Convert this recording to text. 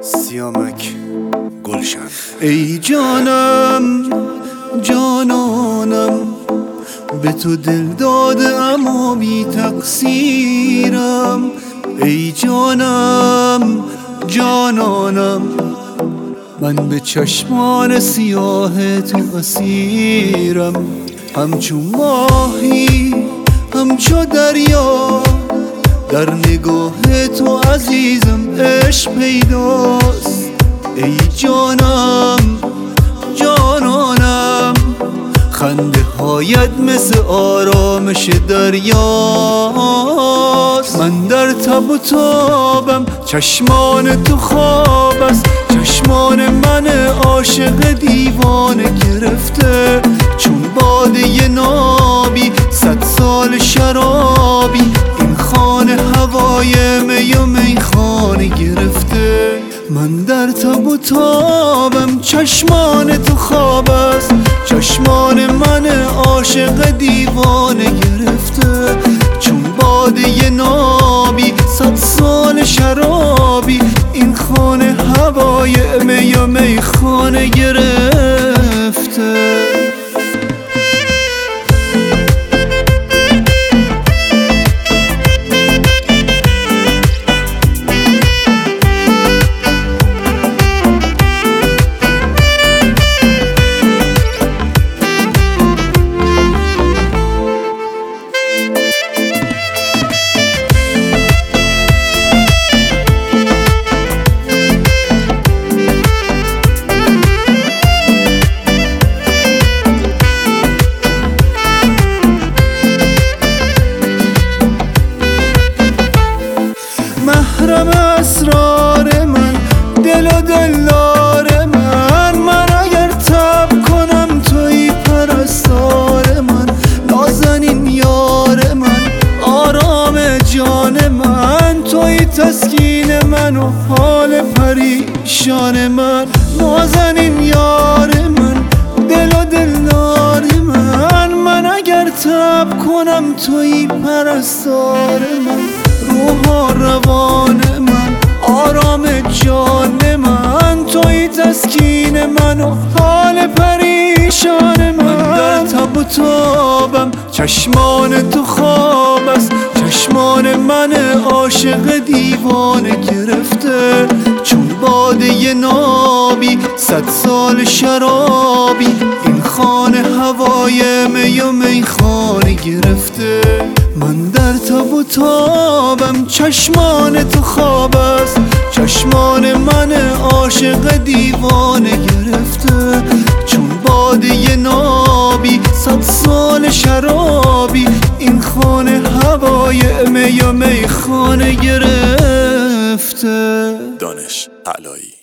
سیامک گلشن. ای جانم جانانم، به تو دل داده اما بی تقصیرم. ای جانم جانانم، من به چشمان سیاه تو اسیرم. همچون ماهی همچو دریا، در نگاه تو عزیزم عشق پیداست. ای جانم جانانم، خنده هایت مثل آرامش دریاست. من در تب و تابم، چشمان تو خواب است. چشمان من عاشق دیوانه گرفته، چون باده نابی 100 سال شرابی. این خانه هوای می و میخانه گرفته. من در تب و تابم، چشمان تو خواب است. چشمان من عاشق دیوانه گرفته، چون باده نابی 100 سال شرابی. این خانه هوای می و میخانه گرفته. محرم اسرار من، دل و دلدار من. من اگر تب کنم توی پرستار من. نازنین یار من، آرام جان من. توی تسکین من و حال پریشان من. نازنین یار من، دل و دلدار من. من اگر تب کنم توی پرستار من. روح و روان من، آرام جان من. توی تسکین من و حال پریشان من. من در تب و تابم، چشمان تو خواب است. چشمان من عاشق دیوانه گرفته، چون باده نابی 100 سال شرابی. این خانه هوای می و میخانه گرفته. من در تب و تابم، چشمان تو خواب است. چشمان من عاشق دیوانه گرفته، چون باده نابی 100 سال شرابی. این خانه هوای می و میخانه گرفته. دانش علایی.